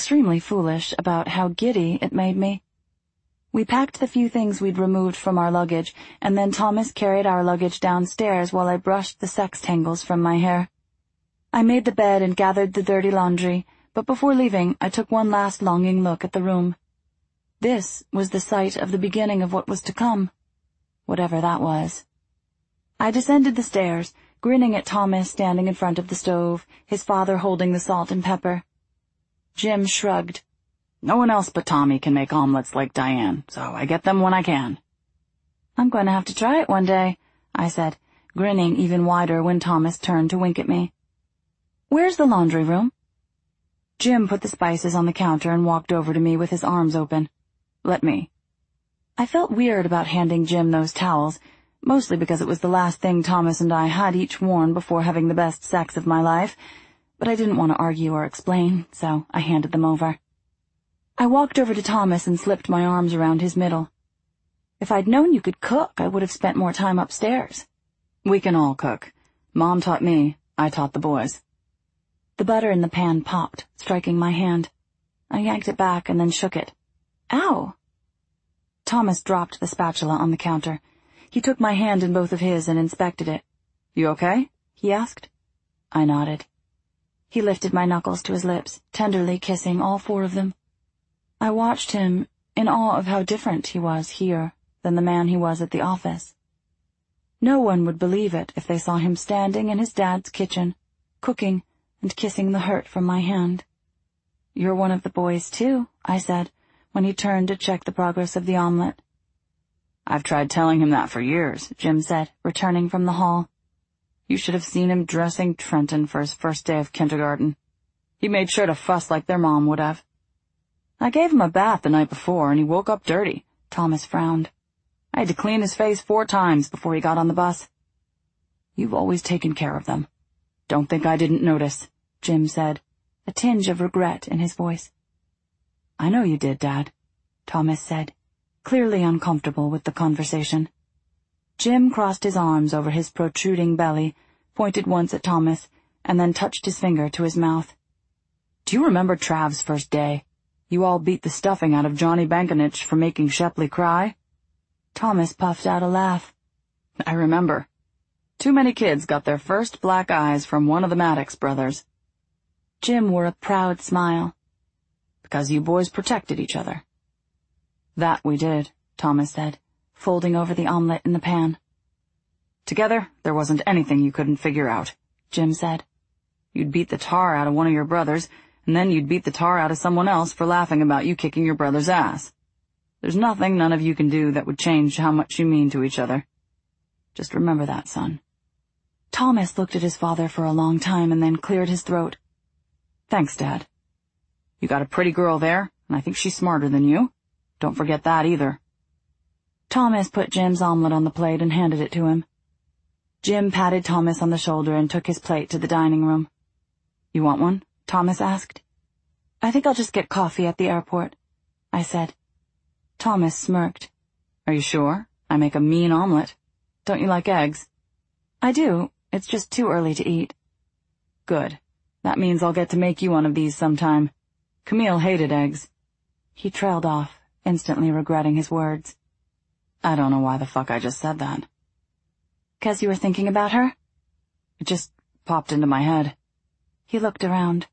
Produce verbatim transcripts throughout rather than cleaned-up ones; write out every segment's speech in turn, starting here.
extremely foolish about how giddy it made me. We packed the few things we'd removed from our luggage, and then Thomas carried our luggage downstairs while I brushed the sex tangles from my hair. I made the bed and gathered the dirty laundry, but before leaving, I took one last longing look at the room. This was the site of the beginning of what was to come, whatever that was. I descended the stairs, grinning at Thomas standing in front of the stove, his father holding the salt and pepper. Jim shrugged. "No one else but Tommy can make omelets like Diane, so I get them when I can." "I'm going to have to try it one day," I said, grinning even wider when Thomas turned to wink at me. "Where's the laundry room?" Jim put the spices on the counter and walked over to me with his arms open. "Let me." I felt weird about handing Jim those towels, mostly because it was the last thing Thomas and I had each worn before having the best sex of my life, but I didn't want to argue or explain, so I handed them over. I walked over to Thomas and slipped my arms around his middle. "If I'd known you could cook, I would have spent more time upstairs." "We can all cook. Mom taught me, I taught the boys." The butter in the pan popped, striking my hand. I yanked it back and then shook it. "Ow!" Thomas dropped the spatula on the counter. He took my hand in both of his and inspected it. "You okay?" he asked. I nodded. He lifted my knuckles to his lips, tenderly kissing all four of them. I watched him, in awe of how different he was here than the man he was at the office. No one would believe it if they saw him standing in his dad's kitchen, cooking and kissing the hurt from my hand. "You're one of the boys, too," I said, when he turned to check the progress of the omelet. "I've tried telling him that for years," Jim said, returning from the hall. "You should have seen him dressing Trenton for his first day of kindergarten. He made sure to fuss like their mom would have." "I gave him a bath the night before, and he woke up dirty." Thomas frowned. "I had to clean his face four times before he got on the bus." "You've always taken care of them. Don't think I didn't notice," Jim said, a tinge of regret in his voice. "I know you did, Dad," Thomas said, clearly uncomfortable with the conversation. Jim crossed his arms over his protruding belly, pointed once at Thomas, and then touched his finger to his mouth. "Do you remember Trav's first day? You all beat the stuffing out of Johnny Bankinich for making Shepley cry?" Thomas puffed out a laugh. "I remember. Too many kids got their first black eyes from one of the Maddox brothers." Jim wore a proud smile. "Because you boys protected each other." "That we did," Thomas said, folding over the omelet in the pan. "Together, there wasn't anything you couldn't figure out," Jim said. "You'd beat the tar out of one of your brothers, and then you'd beat the tar out of someone else for laughing about you kicking your brother's ass. There's nothing none of you can do that would change how much you mean to each other. Just remember that, son." Thomas looked at his father for a long time and then cleared his throat. "Thanks, Dad. You got a pretty girl there, and I think she's smarter than you. Don't forget that either." Thomas put Jim's omelet on the plate and handed it to him. Jim patted Thomas on the shoulder and took his plate to the dining room. "You want one?" Thomas asked. "I think I'll just get coffee at the airport," I said. Thomas smirked. "Are you sure? I make a mean omelet. Don't you like eggs?" "I do. It's just too early to eat." "Good. That means I'll get to make you one of these sometime. Camille hated eggs." He trailed off, instantly regretting his words. I don't know why the fuck I just said that. "'Cause you were thinking about her?" It just popped into my head. He looked around.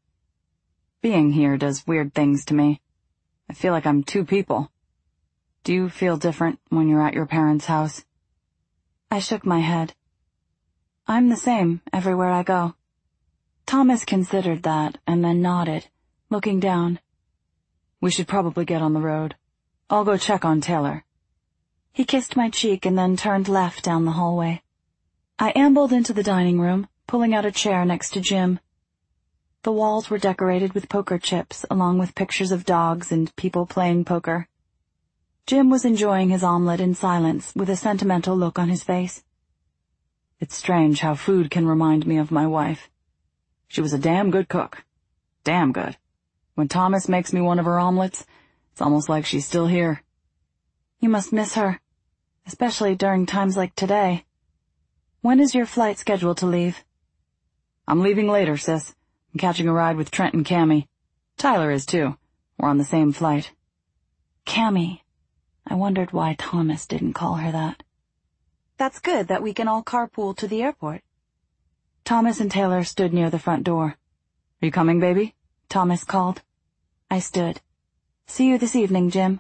Being here does weird things to me. I feel like I'm two people. Do you feel different when you're at your parents' house? I shook my head. I'm the same everywhere I go. Thomas considered that and then nodded, looking down. We should probably get on the road. I'll go check on Taylor. He kissed my cheek and then turned left down the hallway. I ambled into the dining room, pulling out a chair next to Jim. The walls were decorated with poker chips, along with pictures of dogs and people playing poker. Jim was enjoying his omelet in silence, with a sentimental look on his face. It's strange how food can remind me of my wife. She was a damn good cook. Damn good. When Thomas makes me one of her omelets, it's almost like she's still here. You must miss her, especially during times like today. When is your flight scheduled to leave? I'm leaving later, sis. I'm catching a ride with Trent and Cammy. Tyler is, too. We're on the same flight. Cammy. I wondered why Thomas didn't call her that. That's good that we can all carpool to the airport. Thomas and Taylor stood near the front door. Are you coming, baby? Thomas called. I stood. See you this evening, Jim.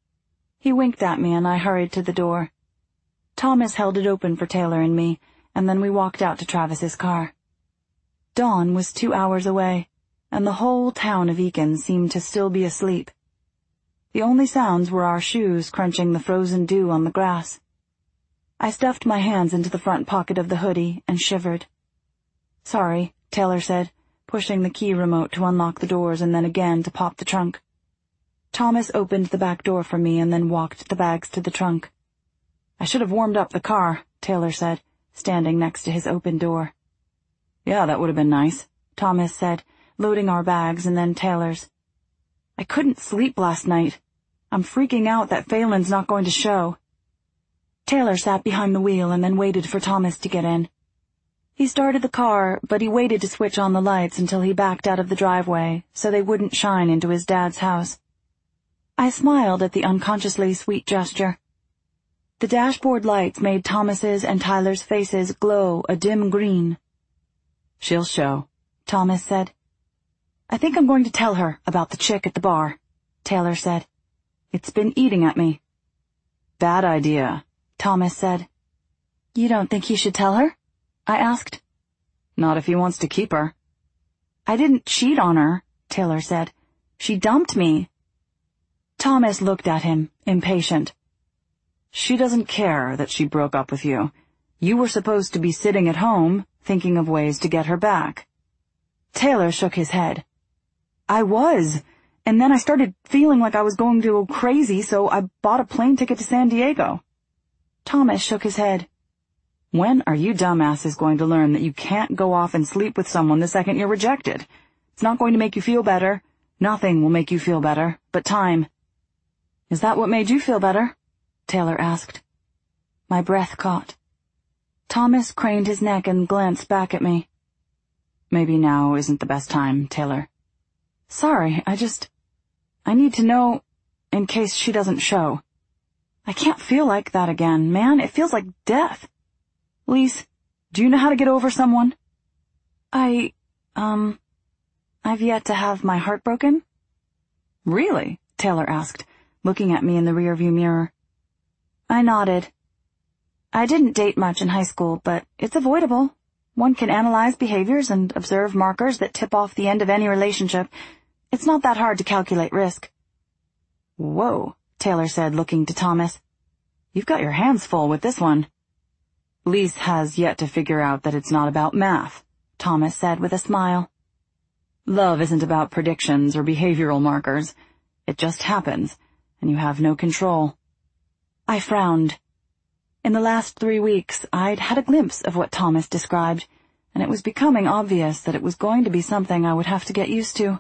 He winked at me and I hurried to the door. Thomas held it open for Taylor and me, and then we walked out to Travis's car. Dawn was two hours away, and the whole town of Eakin seemed to still be asleep. The only sounds were our shoes crunching the frozen dew on the grass. I stuffed my hands into the front pocket of the hoodie and shivered. Sorry, Taylor said, pushing the key remote to unlock the doors and then again to pop the trunk. Thomas opened the back door for me and then walked the bags to the trunk. I should have warmed up the car, Taylor said, standing next to his open door. Yeah, that would have been nice, Thomas said, loading our bags and then Taylor's. I couldn't sleep last night. I'm freaking out that Phelan's not going to show. Taylor sat behind the wheel and then waited for Thomas to get in. He started the car, but he waited to switch on the lights until he backed out of the driveway so they wouldn't shine into his dad's house. I smiled at the unconsciously sweet gesture. The dashboard lights made Thomas's and Tyler's faces glow a dim green. She'll show, Thomas said. I think I'm going to tell her about the chick at the bar, Taylor said. It's been eating at me. Bad idea, Thomas said. You don't think he should tell her? I asked. Not if he wants to keep her. I didn't cheat on her, Taylor said. She dumped me. Thomas looked at him, impatient. She doesn't care that she broke up with you. You were supposed to be sitting at home, thinking of ways to get her back. Taylor shook his head. I was, and then I started feeling like I was going to go crazy, so I bought a plane ticket to San Diego. Thomas shook his head. When are you dumbasses going to learn that you can't go off and sleep with someone the second you're rejected? It's not going to make you feel better. Nothing will make you feel better, but time. Is that what made you feel better? Taylor asked. My breath caught. Thomas craned his neck and glanced back at me. Maybe now isn't the best time, Taylor. Sorry, I just... I need to know in case she doesn't show. I can't feel like that again, man. It feels like death. Lise, do you know how to get over someone? I, um, I've yet to have my heart broken. Really? Taylor asked, looking at me in the rearview mirror. I nodded. I didn't date much in high school, but it's avoidable. One can analyze behaviors and observe markers that tip off the end of any relationship. It's not that hard to calculate risk. Whoa, Taylor said, looking to Thomas. You've got your hands full with this one. Lise has yet to figure out that it's not about math, Thomas said with a smile. Love isn't about predictions or behavioral markers. It just happens, and you have no control. I frowned. In the last three weeks, I'd had a glimpse of what Thomas described, and it was becoming obvious that it was going to be something I would have to get used to.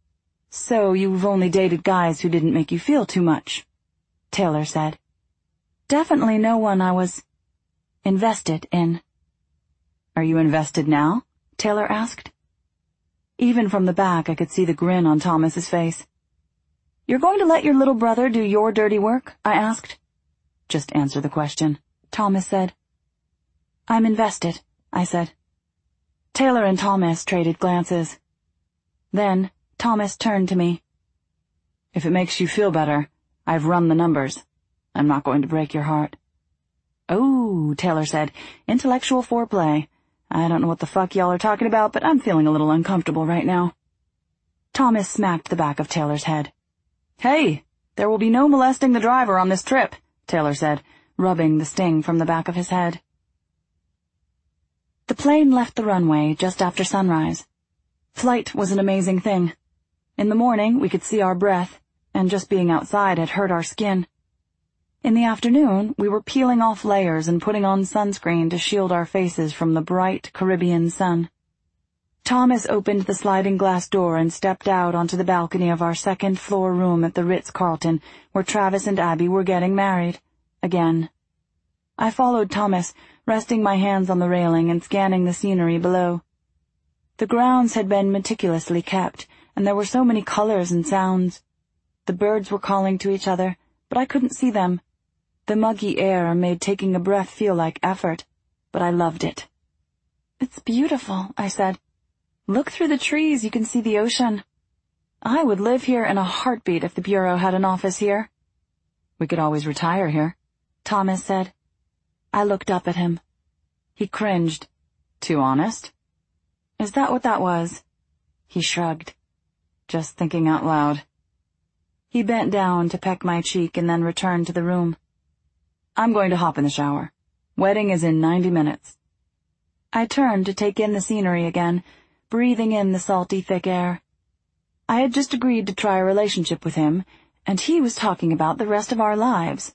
So you've only dated guys who didn't make you feel too much, Taylor said. Definitely no one I was invested in. Are you invested now? Taylor asked. Even from the back, I could see the grin on Thomas's face. You're going to let your little brother do your dirty work? I asked. Just answer the question, Thomas said. I'm invested, I said. Taylor and Thomas traded glances. Then Thomas turned to me. If it makes you feel better, I've run the numbers. I'm not going to break your heart. Oh, Taylor said, intellectual foreplay. I don't know what the fuck y'all are talking about, but I'm feeling a little uncomfortable right now. Thomas smacked the back of Taylor's head. Hey, there will be no molesting the driver on this trip, Taylor said, rubbing the sting from the back of his head. The plane left the runway just after sunrise. Flight was an amazing thing. In the morning, we could see our breath, and just being outside had hurt our skin. In the afternoon, we were peeling off layers and putting on sunscreen to shield our faces from the bright Caribbean sun. Thomas opened the sliding glass door and stepped out onto the balcony of our second-floor room at the Ritz-Carlton, where Travis and Abby were getting married. Again. I followed Thomas, resting my hands on the railing and scanning the scenery below. The grounds had been meticulously kept, and there were so many colors and sounds. The birds were calling to each other, but I couldn't see them. The muggy air made taking a breath feel like effort, but I loved it. "It's beautiful," I said. "Look through the trees, you can see the ocean. I would live here in a heartbeat if the Bureau had an office here." "We could always retire here," Thomas said. I looked up at him. He cringed. "Too honest?" "Is that what that was?" He shrugged. "Just thinking out loud." He bent down to peck my cheek and then returned to the room. "I'm going to hop in the shower. Wedding is in ninety minutes." I turned to take in the scenery again, breathing in the salty, thick air. I had just agreed to try a relationship with him, and he was talking about the rest of our lives.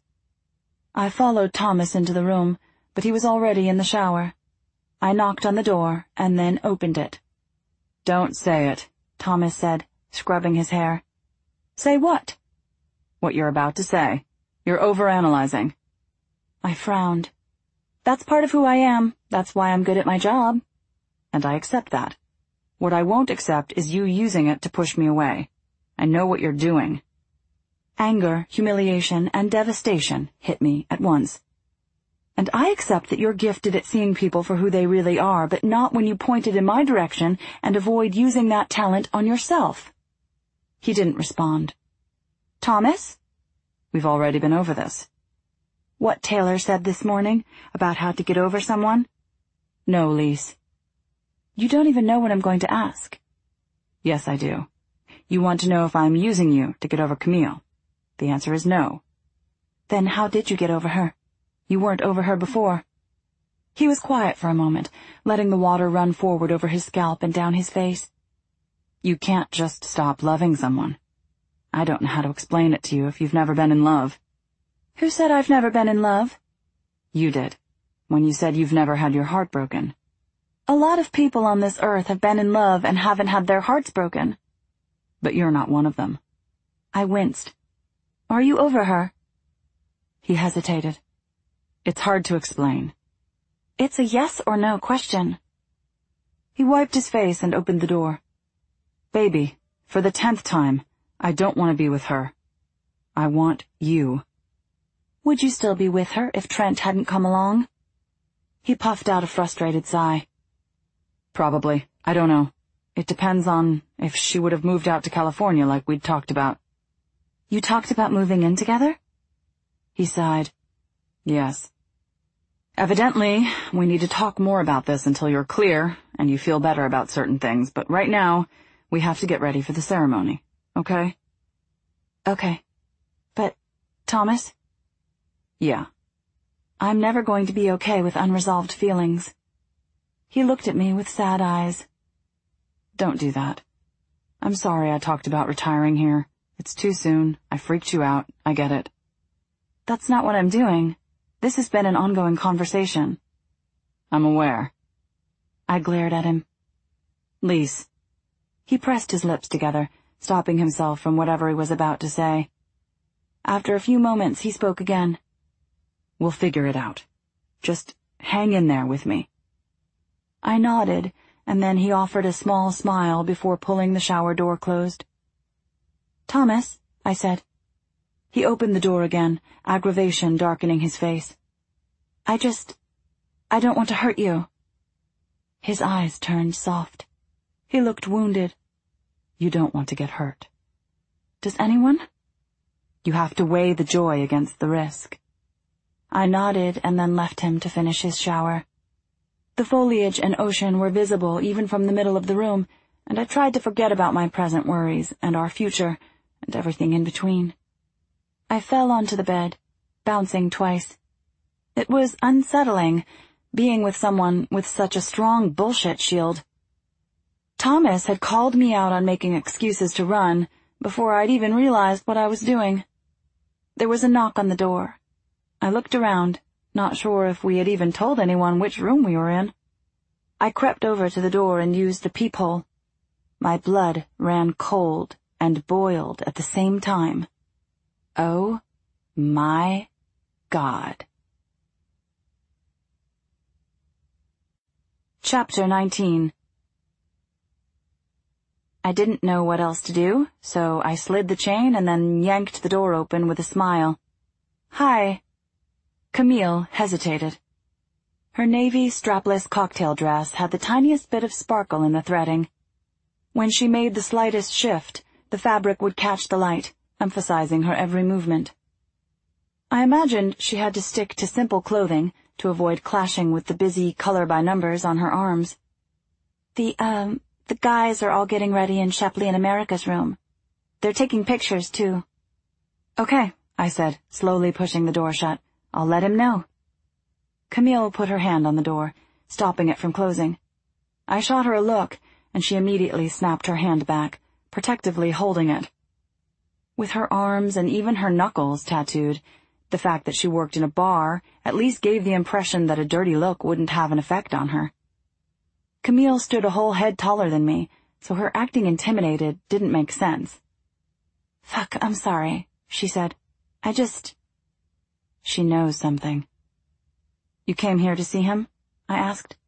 I followed Thomas into the room, but he was already in the shower. I knocked on the door and then opened it. "Don't say it," Thomas said, scrubbing his hair. "Say what?" "What you're about to say. You're overanalyzing." I frowned. "That's part of who I am. That's why I'm good at my job." "And I accept that. What I won't accept is you using it to push me away. I know what you're doing." Anger, humiliation, and devastation hit me at once. "And I accept that you're gifted at seeing people for who they really are, but not when you point it in my direction and avoid using that talent on yourself." He didn't respond. "Thomas?" "We've already been over this." "What Taylor said this morning, about how to get over someone?" "No, Lise." "You don't even know what I'm going to ask." "Yes, I do. You want to know if I'm using you to get over Camille. The answer is no." "Then how did you get over her? You weren't over her before." He was quiet for a moment, letting the water run forward over his scalp and down his face. "You can't just stop loving someone. I don't know how to explain it to you if you've never been in love." "Who said I've never been in love?" "You did, when you said you've never had your heart broken." "A lot of people on this earth have been in love and haven't had their hearts broken." "But you're not one of them." I winced. "Are you over her?" He hesitated. "It's hard to explain." "It's a yes or no question." He wiped his face and opened the door. "Baby, for the tenth time, I don't want to be with her. I want you." "Would you still be with her if Trent hadn't come along?" He puffed out a frustrated sigh. "Probably. I don't know. It depends on if she would have moved out to California like we'd talked about." "You talked about moving in together?" He sighed. "Yes. Evidently, we need to talk more about this until you're clear and you feel better about certain things, but right now, we have to get ready for the ceremony, okay?" "Okay. But, Thomas?" "Yeah." "I'm never going to be okay with unresolved feelings." He looked at me with sad eyes. "Don't do that. I'm sorry I talked about retiring here. It's too soon. I freaked you out. I get it." "That's not what I'm doing. This has been an ongoing conversation." "I'm aware." I glared at him. "Lise." He pressed his lips together, stopping himself from whatever he was about to say. After a few moments, he spoke again. "We'll figure it out. Just hang in there with me." I nodded, and then he offered a small smile before pulling the shower door closed. "Thomas," I said. He opened the door again, aggravation darkening his face. I just... I don't want to hurt you." His eyes turned soft. He looked wounded. "You don't want to get hurt." "Does anyone?" "You have to weigh the joy against the risk." I nodded and then left him to finish his shower. The foliage and ocean were visible even from the middle of the room, and I tried to forget about my present worries and our future and everything in between. I fell onto the bed, bouncing twice. It was unsettling, being with someone with such a strong bullshit shield. Thomas had called me out on making excuses to run before I'd even realized what I was doing. There was a knock on the door. I looked around, not sure if we had even told anyone which room we were in. I crept over to the door and used the peephole. My blood ran cold and boiled at the same time. Oh my God. Chapter nineteen. I didn't know what else to do, so I slid the chain and then yanked the door open with a smile. "Hi." Camille hesitated. Her navy strapless cocktail dress had the tiniest bit of sparkle in the threading. When she made the slightest shift, the fabric would catch the light, emphasizing her every movement. I imagined she had to stick to simple clothing to avoid clashing with the busy color-by-numbers on her arms. The, um, the guys are all getting ready in Shepley and America's room. They're taking pictures, too. "Okay," I said, slowly pushing the door shut. "I'll let him know." Camille put her hand on the door, stopping it from closing. I shot her a look, and she immediately snapped her hand back, protectively holding it. With her arms and even her knuckles tattooed, the fact that she worked in a bar at least gave the impression that a dirty look wouldn't have an effect on her. Camille stood a whole head taller than me, so her acting intimidated didn't make sense. "Fuck, I'm sorry," she said. "I just—" She knows something. "You came here to see him?" I asked.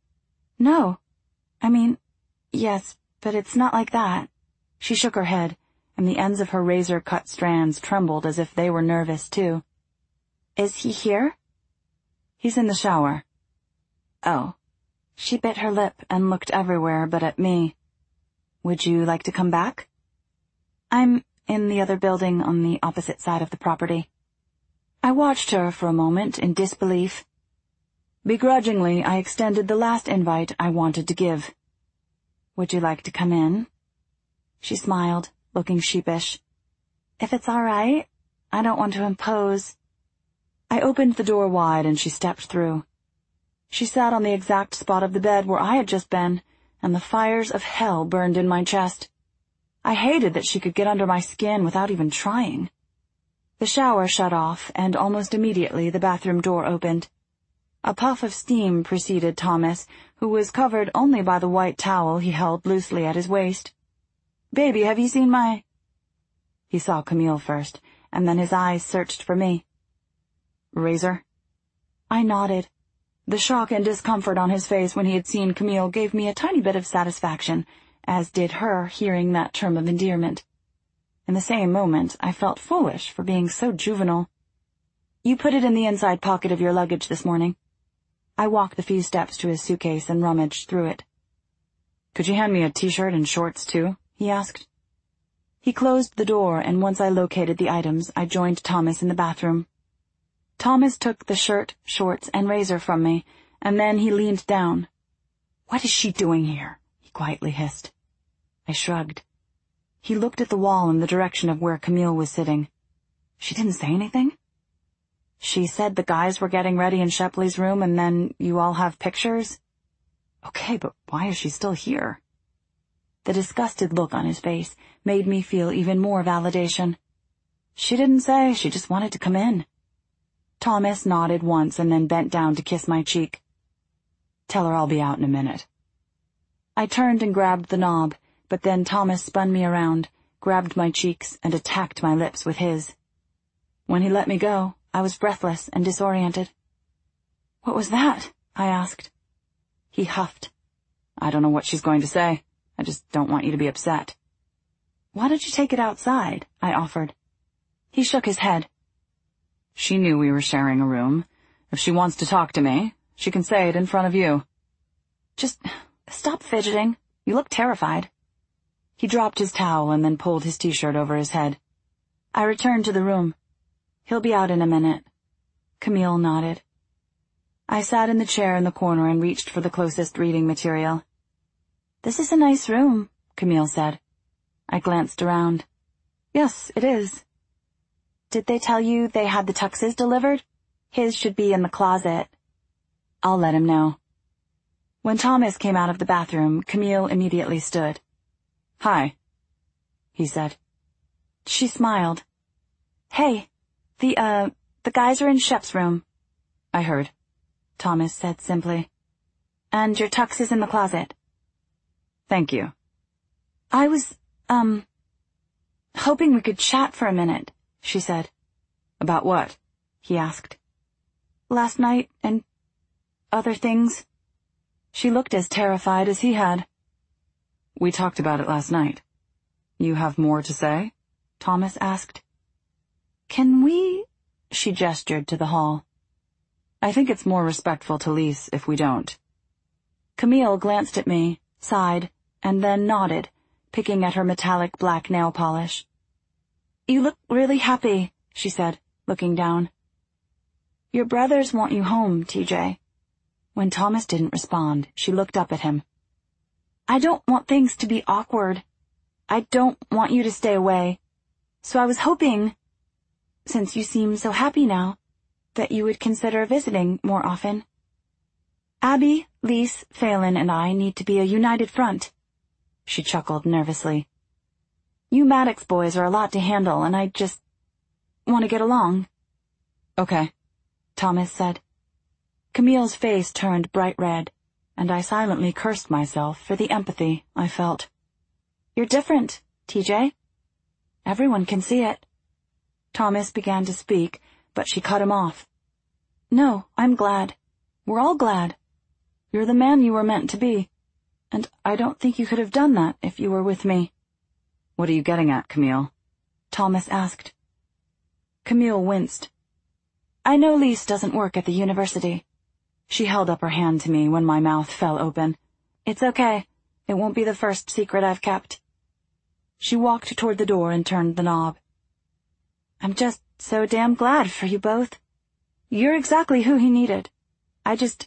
"No. I mean, yes, but it's not like that." She shook her head, and the ends of her razor-cut strands trembled as if they were nervous, too. "Is he here?" "He's in the shower." "Oh." She bit her lip and looked everywhere but at me. "Would you like to come back?" "I'm in the other building on the opposite side of the property." I watched her for a moment in disbelief. Begrudgingly, I extended the last invite I wanted to give. "Would you like to come in?" She smiled, looking sheepish. "If it's all right, I don't want to impose." I opened the door wide and she stepped through. She sat on the exact spot of the bed where I had just been, and the fires of hell burned in my chest. I hated that she could get under my skin without even trying. The shower shut off, and almost immediately the bathroom door opened. A puff of steam preceded Thomas, who was covered only by the white towel he held loosely at his waist. "Baby, have you seen my—" He saw Camille first, and then his eyes searched for me. "Razor?" I nodded. The shock and discomfort on his face when he had seen Camille gave me a tiny bit of satisfaction, as did her hearing that term of endearment. In the same moment, I felt foolish for being so juvenile. "You put it in the inside pocket of your luggage this morning." I walked the few steps to his suitcase and rummaged through it. "Could you hand me a t-shirt and shorts, too?" he asked. He closed the door, and once I located the items, I joined Thomas in the bathroom. Thomas took the shirt, shorts, and razor from me, and then he leaned down. "What is she doing here?" he quietly hissed. I shrugged. He looked at the wall in the direction of where Camille was sitting. "She didn't say anything?" "She said the guys were getting ready in Shepley's room, and then you all have pictures." "Okay, but why is she still here?" The disgusted look on his face made me feel even more validation. "She didn't say, she just wanted to come in." Thomas nodded once and then bent down to kiss my cheek. "Tell her I'll be out in a minute." I turned and grabbed the knob, but then Thomas spun me around, grabbed my cheeks, and attacked my lips with his. When he let me go, I was breathless and disoriented. "What was that?" I asked. He huffed. "I don't know what she's going to say. I just don't want you to be upset." "Why don't you take it outside?" I offered. He shook his head. "She knew we were sharing a room. If she wants to talk to me, she can say it in front of you." "Just stop fidgeting. You look terrified." He dropped his towel and then pulled his t-shirt over his head. I returned to the room. "He'll be out in a minute." Camille nodded. I sat in the chair in the corner and reached for the closest reading material. "This is a nice room," Camille said. I glanced around. "Yes, it is." "Did they tell you they had the tuxes delivered? His should be in the closet." "I'll let him know." When Thomas came out of the bathroom, Camille immediately stood. "Hi," he said. She smiled. "Hey, the, uh, the guys are in Shep's room." "I heard," Thomas said simply. "And your tux is in the closet." "Thank you." "I was, um, hoping we could chat for a minute," she said. "About what?" he asked. "Last night and other things." She looked as terrified as he had. We talked about it last night. You have more to say? Thomas asked. Can we... She gestured to the hall. I think it's more respectful to Lise if we don't. Camille glanced at me, sighed, and then nodded, picking at her metallic black nail polish. You look really happy, she said, looking down. Your brothers want you home, T J. When Thomas didn't respond, she looked up at him. I don't want things to be awkward. I don't want you to stay away. So I was hoping, since you seem so happy now, that you would consider visiting more often. Abby, Lise, Phelan, and I need to be a united front. She chuckled nervously. You Maddox boys are a lot to handle, and I just want to get along. Okay, Thomas said. Camille's face turned bright red, and I silently cursed myself for the empathy I felt. You're different, T J. Everyone can see it. Thomas began to speak, but she cut him off. No, I'm glad. We're all glad. You're the man you were meant to be, and I don't think you could have done that if you were with me. What are you getting at, Camille? Thomas asked. Camille winced. I know Lise doesn't work at the university. She held up her hand to me when my mouth fell open. It's okay. It won't be the first secret I've kept. She walked toward the door and turned the knob. I'm just so damn glad for you both. You're exactly who he needed. I just...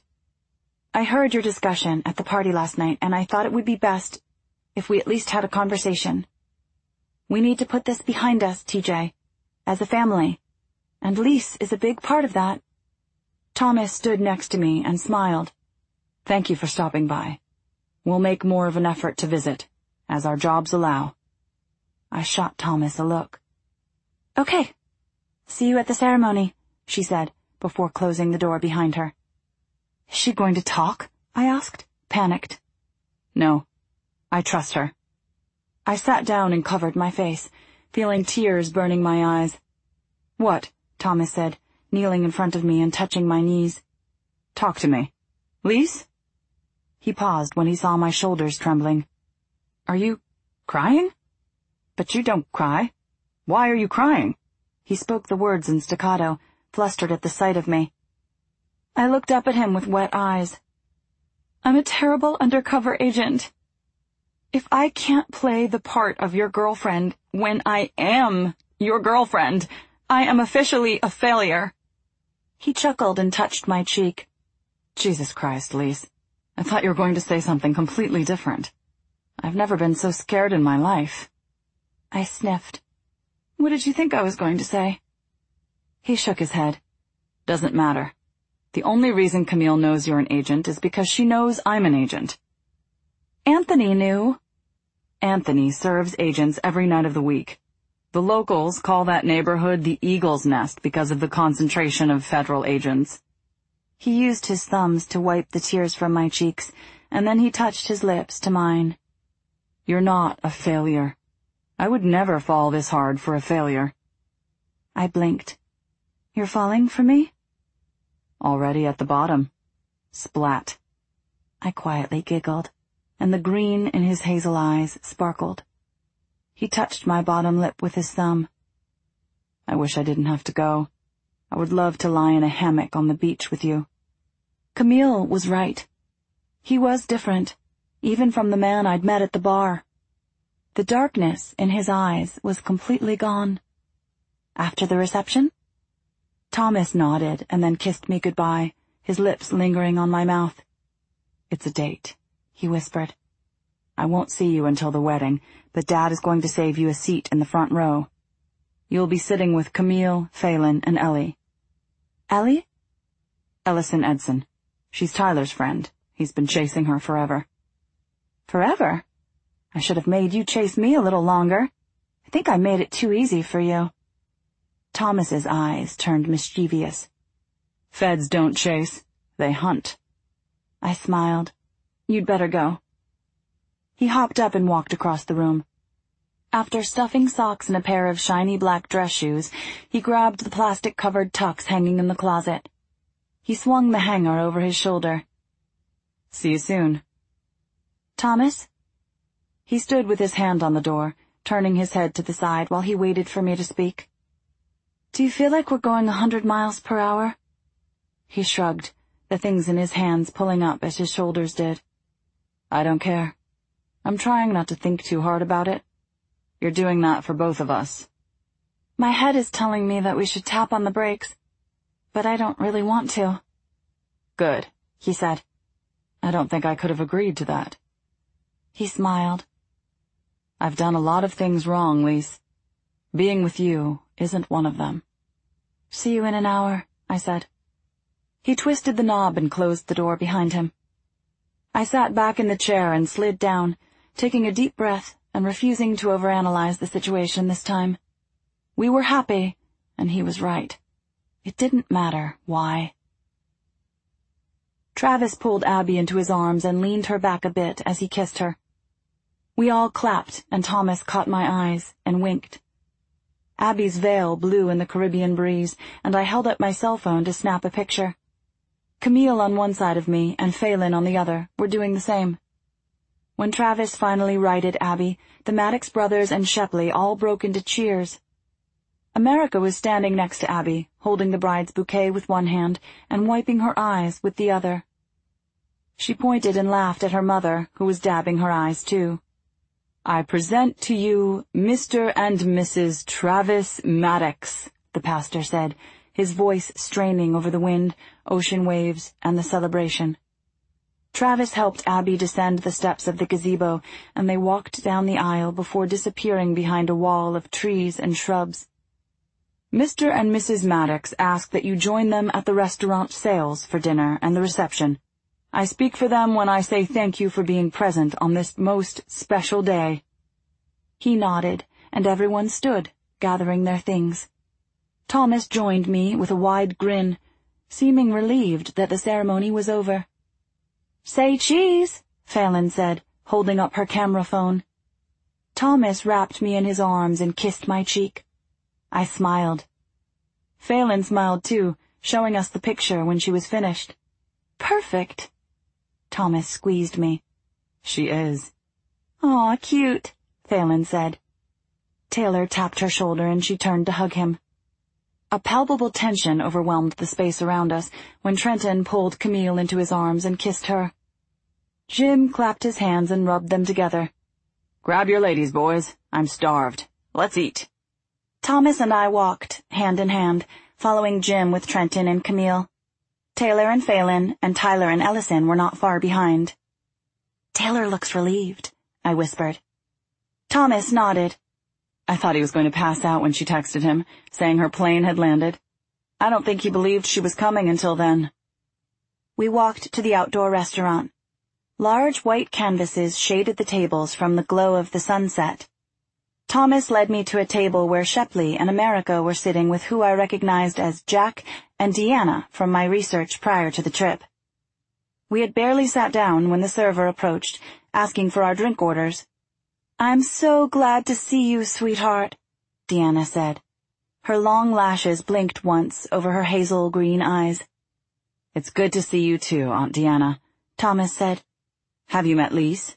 I heard your discussion at the party last night, and I thought it would be best if we at least had a conversation. We need to put this behind us, T J, as a family, and Lise is a big part of that. Thomas stood next to me and smiled. Thank you for stopping by. We'll make more of an effort to visit, as our jobs allow. I shot Thomas a look. Okay. See you at the ceremony, she said, before closing the door behind her. Is she going to talk? I asked, panicked. No. I trust her. I sat down and covered my face, feeling tears burning my eyes. What? Thomas said, kneeling in front of me and touching my knees. Talk to me. Lise? He paused when he saw my shoulders trembling. Are you crying? But you don't cry. Why are you crying? He spoke the words in staccato, flustered at the sight of me. I looked up at him with wet eyes. I'm a terrible undercover agent. If I can't play the part of your girlfriend when I am your girlfriend, I am officially a failure. He chuckled and touched my cheek. Jesus Christ, Lise. I thought you were going to say something completely different. I've never been so scared in my life. I sniffed. What did you think I was going to say? He shook his head. Doesn't matter. The only reason Camille knows you're an agent is because she knows I'm an agent. Anthony knew. Anthony serves agents every night of the week. The locals call that neighborhood the Eagle's Nest because of the concentration of federal agents. He used his thumbs to wipe the tears from my cheeks, and then he touched his lips to mine. You're not a failure. I would never fall this hard for a failure. I blinked. You're falling for me? Already at the bottom. Splat. I quietly giggled, and the green in his hazel eyes sparkled. He touched my bottom lip with his thumb. I wish I didn't have to go. I would love to lie in a hammock on the beach with you. Camille was right. He was different, even from the man I'd met at the bar. The darkness in his eyes was completely gone. After the reception? Thomas nodded and then kissed me goodbye, his lips lingering on my mouth. It's a date, he whispered. I won't see you until the wedding, but Dad is going to save you a seat in the front row. You'll be sitting with Camille, Phelan, and Ellie. Ellie? Ellison Edson. She's Tyler's friend. He's been chasing her forever. Forever? I should have made you chase me a little longer. I think I made it too easy for you. Thomas's eyes turned mischievous. Feds don't chase. They hunt. I smiled. You'd better go. He hopped up and walked across the room. After stuffing socks in a pair of shiny black dress shoes, he grabbed the plastic-covered tux hanging in the closet. He swung the hanger over his shoulder. See you soon. Thomas? He stood with his hand on the door, turning his head to the side while he waited for me to speak. "Do you feel like we're going a hundred miles per hour?" He shrugged, the things in his hands pulling up as his shoulders did. "I don't care. I'm trying not to think too hard about it. You're doing that for both of us." "My head is telling me that we should tap on the brakes, but I don't really want to." "Good," he said. "I don't think I could have agreed to that." He smiled. "I've done a lot of things wrong, Lise. Being with you isn't one of them." "See you in an hour," I said. He twisted the knob and closed the door behind him. I sat back in the chair and slid down, taking a deep breath and refusing to overanalyze the situation this time. We were happy, and he was right. It didn't matter why. Travis pulled Abby into his arms and leaned her back a bit as he kissed her. We all clapped, and Thomas caught my eyes and winked. Abby's veil blew in the Caribbean breeze, and I held up my cell phone to snap a picture. Camille on one side of me and Phelan on the other were doing the same. When Travis finally righted Abby, the Maddox brothers and Shepley all broke into cheers. America was standing next to Abby, holding the bride's bouquet with one hand and wiping her eyes with the other. She pointed and laughed at her mother, who was dabbing her eyes too. "I present to you Mister and Missus Travis Maddox," the pastor said, his voice straining over the wind, ocean waves, and the celebration. Travis helped Abby descend the steps of the gazebo, and they walked down the aisle before disappearing behind a wall of trees and shrubs. "Mister and Missus Maddox ask that you join them at the restaurant sales for dinner and the reception. I speak for them when I say thank you for being present on this most special day." He nodded, and everyone stood, gathering their things. Thomas joined me with a wide grin, seeming relieved that the ceremony was over. "Say cheese," Phelan said, holding up her camera phone. Thomas wrapped me in his arms and kissed my cheek. I smiled. Phelan smiled too, showing us the picture when she was finished. "Perfect." Thomas squeezed me. "She is." "Aw, cute," Phelan said. Taylor tapped her shoulder and she turned to hug him. A palpable tension overwhelmed the space around us when Trenton pulled Camille into his arms and kissed her. Jim clapped his hands and rubbed them together. "Grab your ladies, boys. I'm starved. Let's eat." Thomas and I walked, hand in hand, following Jim with Trenton and Camille. Taylor and Phelan and Tyler and Ellison were not far behind. "Taylor looks relieved," I whispered. Thomas nodded. I thought he was going to pass out when she texted him, saying her plane had landed. I don't think he believed she was coming until then. We walked to the outdoor restaurant. Large white canvases shaded the tables from the glow of the sunset. Thomas led me to a table where Shepley and America were sitting with who I recognized as Jack and Deanna from my research prior to the trip. We had barely sat down when the server approached, asking for our drink orders. "I'm so glad to see you, sweetheart," Deanna said. Her long lashes blinked once over her hazel green eyes. "It's good to see you too, Aunt Deanna," Thomas said. "Have you met Lise?"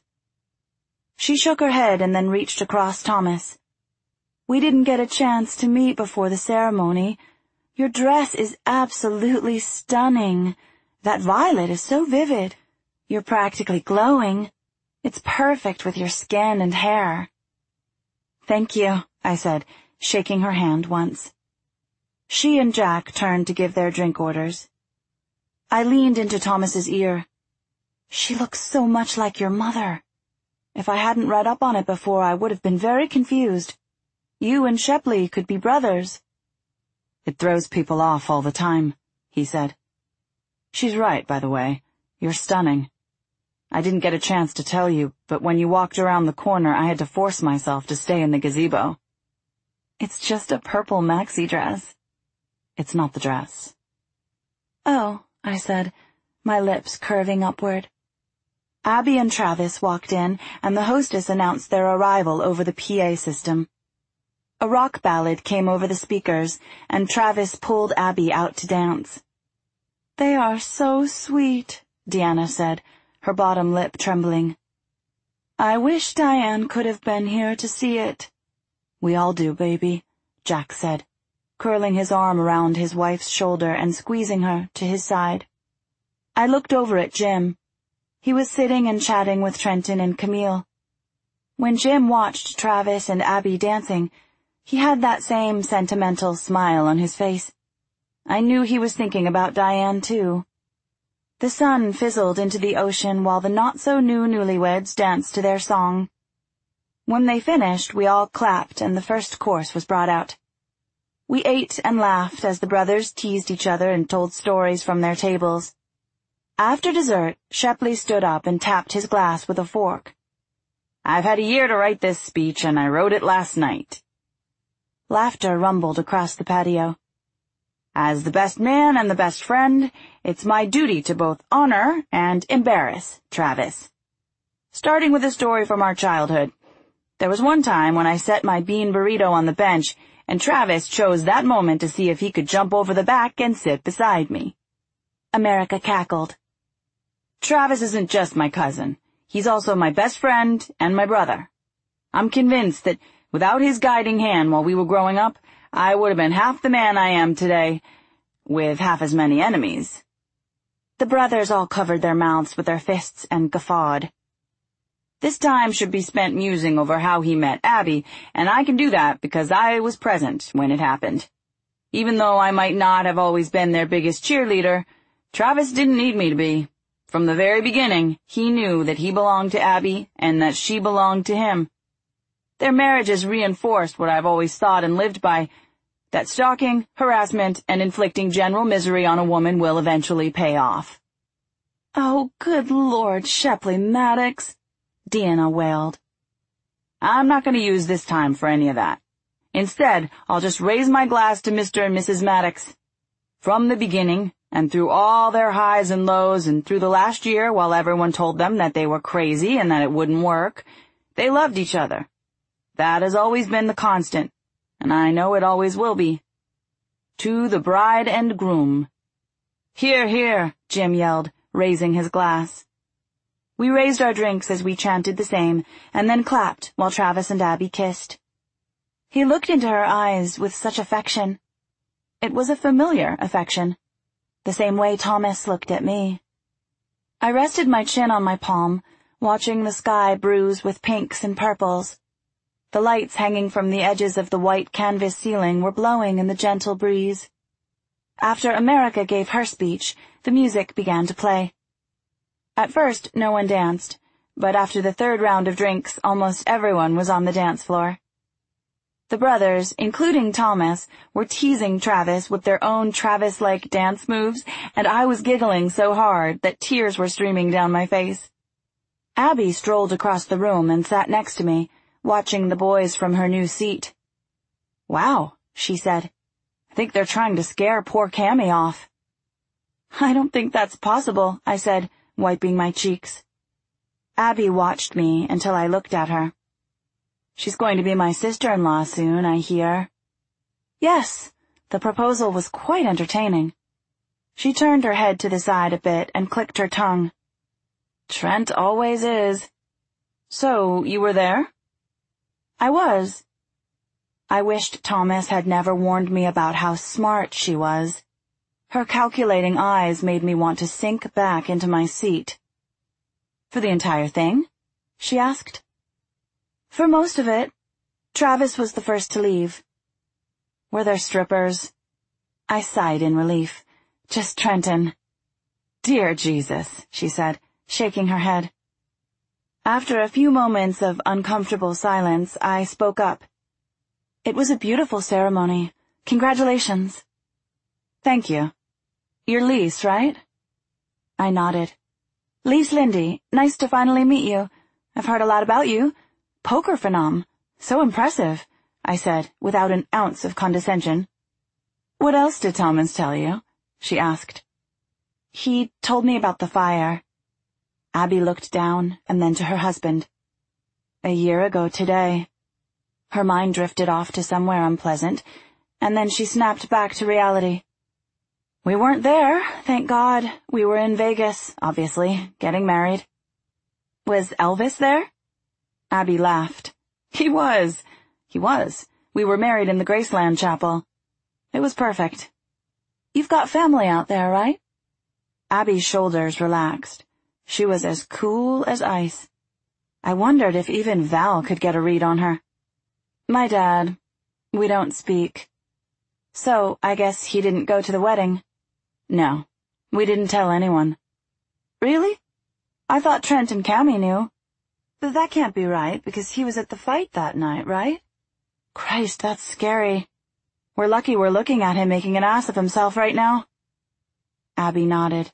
She shook her head and then reached across Thomas. "We didn't get a chance to meet before the ceremony. Your dress is absolutely stunning. That violet is so vivid. You're practically glowing. It's perfect with your skin and hair." "Thank you," I said, shaking her hand once. She and Jack turned to give their drink orders. I leaned into Thomas's ear. "She looks so much like your mother. If I hadn't read up on it before, I would have been very confused. You and Shepley could be brothers." "It throws people off all the time," he said. "She's right, by the way. You're stunning. I didn't get a chance to tell you, but when you walked around the corner, I had to force myself to stay in the gazebo." "It's just a purple maxi dress." "It's not the dress." "Oh," I said, my lips curving upward. Abby and Travis walked in, and the hostess announced their arrival over the P A system. A rock ballad came over the speakers, and Travis pulled Abby out to dance. "They are so sweet," Deanna said, her bottom lip trembling. I wish Diane could have been here to see it. We all do, baby, Jack said, curling his arm around his wife's shoulder and squeezing her to his side. I looked over at Jim. He was sitting and chatting with Trenton and Camille. When Jim watched Travis and Abby dancing, he had that same sentimental smile on his face. I knew he was thinking about Diane, too. The sun fizzled into the ocean while the not-so-new newlyweds danced to their song. When they finished, we all clapped and the first course was brought out. We ate and laughed as the brothers teased each other and told stories from their tables. After dessert, Shepley stood up and tapped his glass with a fork. I've had a year to write this speech, and I wrote it last night. Laughter rumbled across the patio. As the best man and the best friend, it's my duty to both honor and embarrass Travis. Starting with a story from our childhood. There was one time when I set my bean burrito on the bench, and Travis chose that moment to see if he could jump over the back and sit beside me. America cackled. Travis isn't just my cousin. He's also my best friend and my brother. I'm convinced that without his guiding hand while we were growing up, I would have been half the man I am today, with half as many enemies. The brothers all covered their mouths with their fists and guffawed. This time should be spent musing over how he met Abby, and I can do that because I was present when it happened. Even though I might not have always been their biggest cheerleader, Travis didn't need me to be. From the very beginning, he knew that he belonged to Abby and that she belonged to him. Their marriages reinforced what I've always thought and lived by, that stalking, harassment, and inflicting general misery on a woman will eventually pay off. Oh, good Lord, Shepley Maddox, Deanna wailed. I'm not going to use this time for any of that. Instead, I'll just raise my glass to Mister and Missus Maddox. From the beginning, and through all their highs and lows, and through the last year while everyone told them that they were crazy and that it wouldn't work, they loved each other. That has always been the constant, and I know it always will be. To the bride and groom. Hear, hear, Jim yelled, raising his glass. We raised our drinks as we chanted the same, and then clapped while Travis and Abby kissed. He looked into her eyes with such affection. It was a familiar affection, the same way Thomas looked at me. I rested my chin on my palm, watching the sky bruise with pinks and purples. The lights hanging from the edges of the white canvas ceiling were blowing in the gentle breeze. After America gave her speech, the music began to play. At first, no one danced, but after the third round of drinks, almost everyone was on the dance floor. The brothers, including Thomas, were teasing Travis with their own Travis-like dance moves, and I was giggling so hard that tears were streaming down my face. Abby strolled across the room and sat next to me, watching the boys from her new seat. Wow, she said. I think they're trying to scare poor Cammy off. I don't think that's possible, I said, wiping my cheeks. Abby watched me until I looked at her. She's going to be my sister-in-law soon, I hear. Yes, the proposal was quite entertaining. She turned her head to the side a bit and clicked her tongue. Trent always is. So, you were there? I was. I wished Thomas had never warned me about how smart she was. Her calculating eyes made me want to sink back into my seat. For the entire thing? She asked. For most of it. Travis was the first to leave. Were there strippers? I sighed in relief. Just Trenton. Dear Jesus, she said, shaking her head. After a few moments of uncomfortable silence, I spoke up. It was a beautiful ceremony. Congratulations. Thank you. You're Lise, right? I nodded. Lise Lindy, nice to finally meet you. I've heard a lot about you. Poker phenom. So impressive, I said, without an ounce of condescension. What else did Thomas tell you? She asked. He told me about the fire. Abby looked down and then to her husband. A year ago today. Her mind drifted off to somewhere unpleasant, and then she snapped back to reality. We weren't there, thank God. We were in Vegas, obviously, getting married. Was Elvis there? Abby laughed. He was. He was. We were married in the Graceland Chapel. It was perfect. You've got family out there, right? Abby's shoulders relaxed. She was as cool as ice. I wondered if even Val could get a read on her. My dad. We don't speak. So, I guess he didn't go to the wedding. No. We didn't tell anyone. Really? I thought Trent and Cammy knew. But that can't be right, because he was at the fight that night, right? Christ, that's scary. We're lucky we're looking at him making an ass of himself right now. Abby nodded.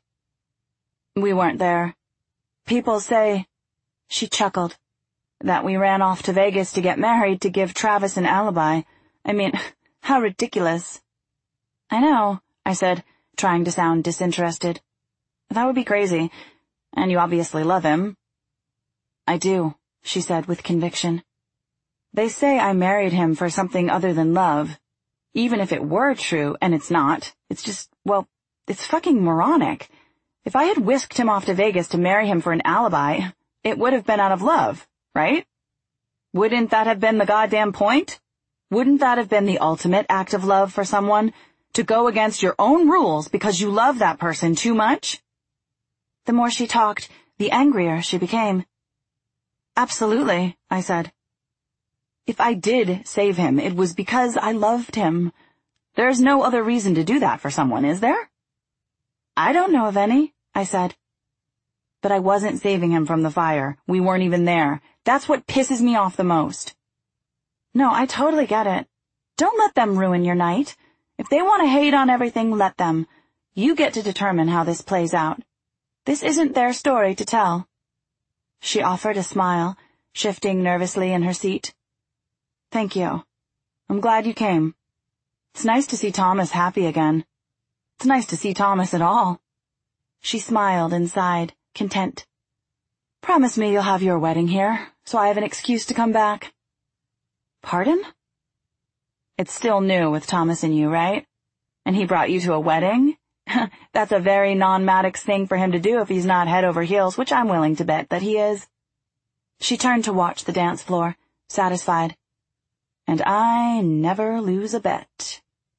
We weren't there. People say, she chuckled, that we ran off to Vegas to get married to give Travis an alibi. I mean, how ridiculous. I know, I said, trying to sound disinterested. That would be crazy, and you obviously love him. I do, she said with conviction. They say I married him for something other than love. Even if it were true, and it's not, it's just, well, it's fucking moronic. If I had whisked him off to Vegas to marry him for an alibi, it would have been out of love, right? Wouldn't that have been the goddamn point? Wouldn't that have been the ultimate act of love for someone? To go against your own rules because you love that person too much? The more she talked, the angrier she became. Absolutely, I said. If I did save him, it was because I loved him. There's no other reason to do that for someone, is there? I don't know of any, I said. But I wasn't saving him from the fire. We weren't even there. That's what pisses me off the most. No, I totally get it. Don't let them ruin your night. If they want to hate on everything, let them. You get to determine how this plays out. This isn't their story to tell. She offered a smile, shifting nervously in her seat. Thank you. I'm glad you came. It's nice to see Thomas happy again. It's nice to see Thomas at all. She smiled and sighed, content. Promise me you'll have your wedding here, so I have an excuse to come back. Pardon? It's still new with Thomas and you, right? And he brought you to a wedding? That's a very non-Maddox thing for him to do if he's not head over heels, which I'm willing to bet that he is. She turned to watch the dance floor, satisfied. And I never lose a bet.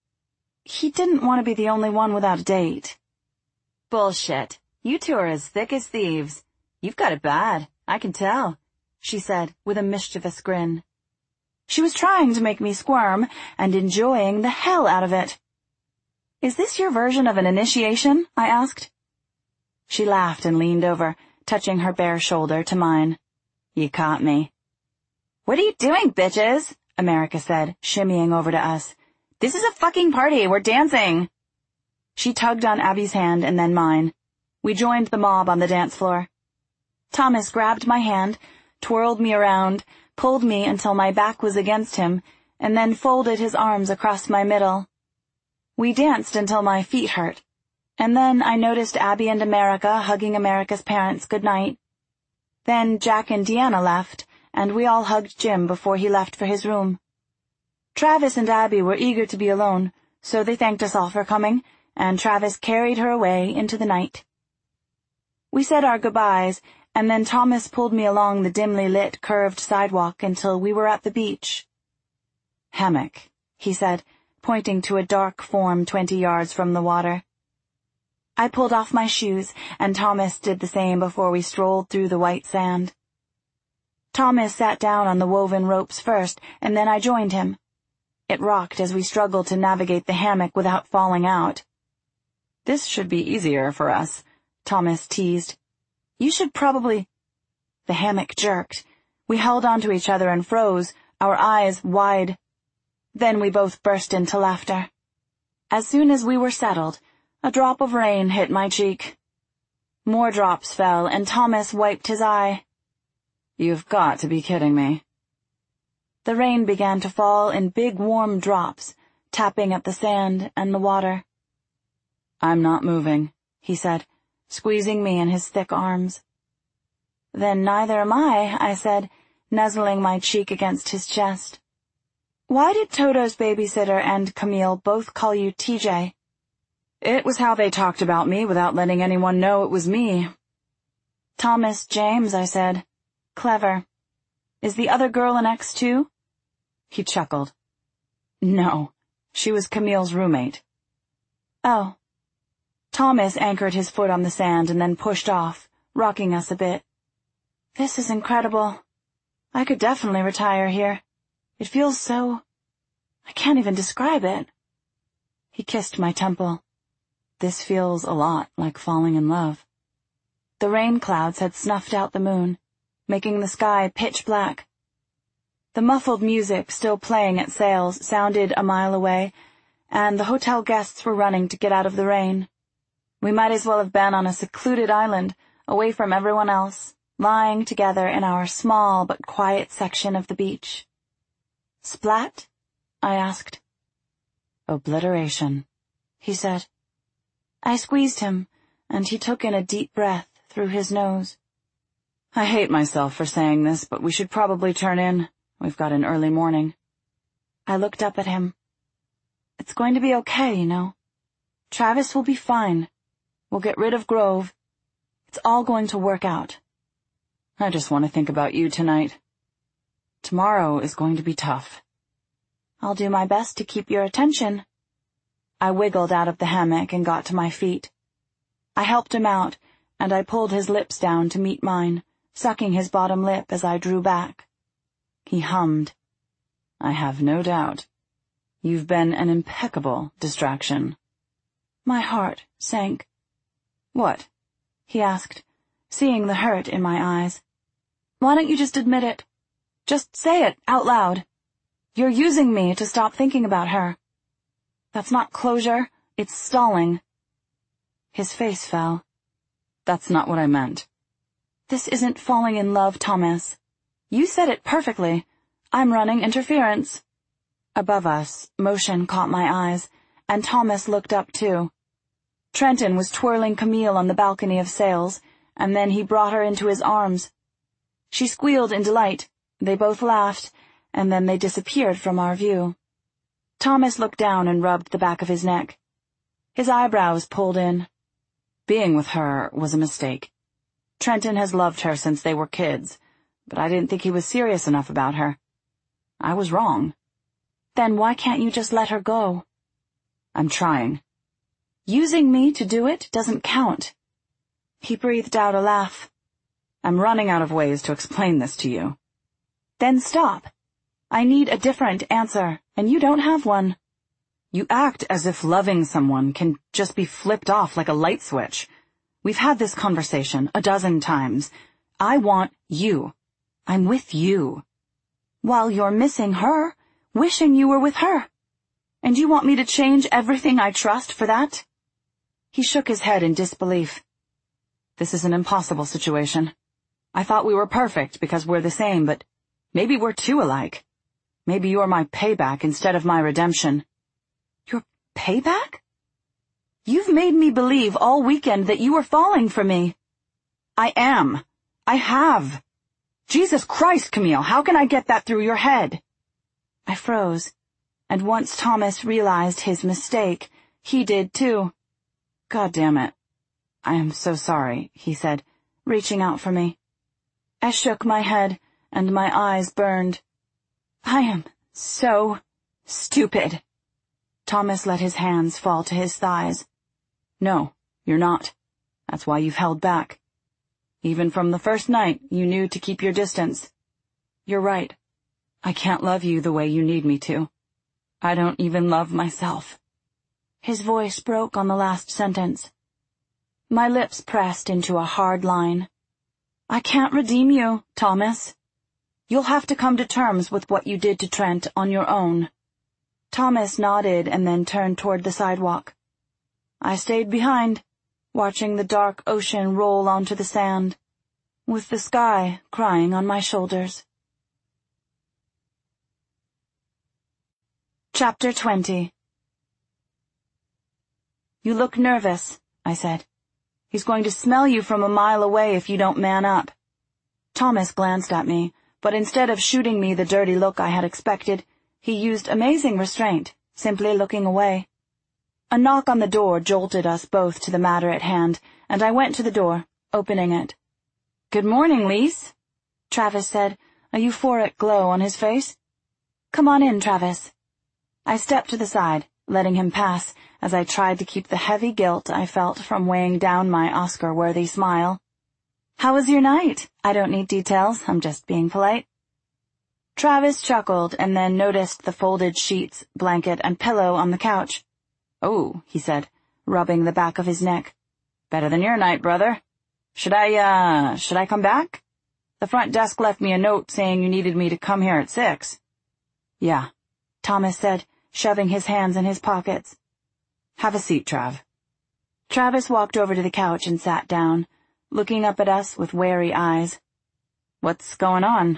He didn't want to be the only one without a date. Bullshit. You two are as thick as thieves. You've got it bad, I can tell, she said with a mischievous grin. She was trying to make me squirm and enjoying the hell out of it. Is this your version of an initiation? I asked. She laughed and leaned over, touching her bare shoulder to mine. You caught me. What are you doing, bitches? America said, shimmying over to us. This is a fucking party. We're dancing. She tugged on Abby's hand and then mine. We joined the mob on the dance floor. Thomas grabbed my hand, twirled me around, pulled me until my back was against him, and then folded his arms across my middle. We danced until my feet hurt, and then I noticed Abby and America hugging America's parents goodnight. Then Jack and Deanna left, and we all hugged Jim before he left for his room. Travis and Abby were eager to be alone, so they thanked us all for coming, and Travis carried her away into the night. We said our goodbyes, and then Thomas pulled me along the dimly lit, curved sidewalk until we were at the beach. Hammock, he said, pointing to a dark form twenty yards from the water. I pulled off my shoes, and Thomas did the same before we strolled through the white sand. Thomas sat down on the woven ropes first, and then I joined him. It rocked as we struggled to navigate the hammock without falling out. This should be easier for us, Thomas teased. You should probably... The hammock jerked. We held onto each other and froze, our eyes wide. Then we both burst into laughter. As soon as we were settled, a drop of rain hit my cheek. More drops fell, and Thomas wiped his eye. You've got to be kidding me. The rain began to fall in big warm drops, tapping at the sand and the water. I'm not moving, he said, squeezing me in his thick arms. Then neither am I, I said, nuzzling my cheek against his chest. Why did Toto's babysitter and Camille both call you T J? It was how they talked about me without letting anyone know it was me. Thomas James, I said. Clever. Is the other girl an ex too? He chuckled. No, she was Camille's roommate. Oh. Thomas anchored his foot on the sand and then pushed off, rocking us a bit. This is incredible. I could definitely retire here. It feels so... I can't even describe it. He kissed my temple. This feels a lot like falling in love. The rain clouds had snuffed out the moon, making the sky pitch black. The muffled music still playing at Sales sounded a mile away, and the hotel guests were running to get out of the rain. We might as well have been on a secluded island, away from everyone else, lying together in our small but quiet section of the beach. Splat? I asked. Obliteration, he said. I squeezed him, and he took in a deep breath through his nose. I hate myself for saying this, but we should probably turn in. We've got an early morning. I looked up at him. It's going to be okay, you know. Travis will be fine. We'll get rid of Grove. It's all going to work out. I just want to think about you tonight. Tomorrow is going to be tough. I'll do my best to keep your attention. I wiggled out of the hammock and got to my feet. I helped him out, and I pulled his lips down to meet mine, sucking his bottom lip as I drew back. He hummed. I have no doubt. You've been an impeccable distraction. My heart sank. What? He asked, seeing the hurt in my eyes. Why don't you just admit it? Just say it out loud. You're using me to stop thinking about her. That's not closure, it's stalling. His face fell. That's not what I meant. This isn't falling in love, Thomas. You said it perfectly. I'm running interference. Above us, motion caught my eyes, and Thomas looked up too. Trenton was twirling Camille on the balcony of Sales, and then he brought her into his arms. She squealed in delight. They both laughed, and then they disappeared from our view. Thomas looked down and rubbed the back of his neck. His eyebrows pulled in. Being with her was a mistake. Trenton has loved her since they were kids, but I didn't think he was serious enough about her. I was wrong. Then why can't you just let her go? I'm trying. Using me to do it doesn't count. He breathed out a laugh. I'm running out of ways to explain this to you. Then stop. I need a different answer, and you don't have one. You act as if loving someone can just be flipped off like a light switch. We've had this conversation a dozen times. I want you. I'm with you. While you're missing her, wishing you were with her. And you want me to change everything I trust for that? He shook his head in disbelief. This is an impossible situation. I thought we were perfect because we're the same, but maybe we're too alike. Maybe you're my payback instead of my redemption. Your payback? You've made me believe all weekend that you were falling for me. I am. I have. Jesus Christ, Camille, how can I get that through your head? I froze, and once Thomas realized his mistake, he did too. God damn it. I am so sorry, he said, reaching out for me. I shook my head, and my eyes burned. I am so stupid. Thomas let his hands fall to his thighs. No, you're not. That's why you've held back. Even from the first night, you knew to keep your distance. You're right. I can't love you the way you need me to. I don't even love myself. His voice broke on the last sentence. My lips pressed into a hard line. I can't redeem you, Thomas. You'll have to come to terms with what you did to Trent on your own. Thomas nodded and then turned toward the sidewalk. I stayed behind, watching the dark ocean roll onto the sand, with the sky crying on my shoulders. Chapter twenty. You look nervous, I said. He's going to smell you from a mile away if you don't man up. Thomas glanced at me, but instead of shooting me the dirty look I had expected, he used amazing restraint, simply looking away. A knock on the door jolted us both to the matter at hand, and I went to the door, opening it. Good morning, Lise, Travis said, a euphoric glow on his face. "Come on in, Travis." I stepped to the side, letting him pass as I tried to keep the heavy guilt I felt from weighing down my Oscar-worthy smile. "How was your night? I don't need details, I'm just being polite." Travis chuckled and then noticed the folded sheets, blanket, and pillow on the couch. "Oh," he said, rubbing the back of his neck. "Better than your night, brother. Should I, uh, should I come back? The front desk left me a note saying you needed me to come here at six. "Yeah," Thomas said, shoving his hands in his pockets. "Have a seat, Trav." Travis walked over to the couch and sat down, looking up at us with wary eyes. "What's going on?"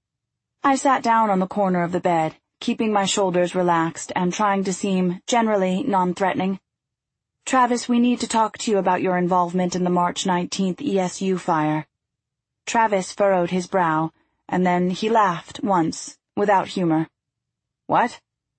I sat down on the corner of the bed, keeping my shoulders relaxed and trying to seem generally non-threatening. "Travis, we need to talk to you about your involvement in the March nineteenth E S U fire." Travis furrowed his brow, and then he laughed once, without humor. "What?"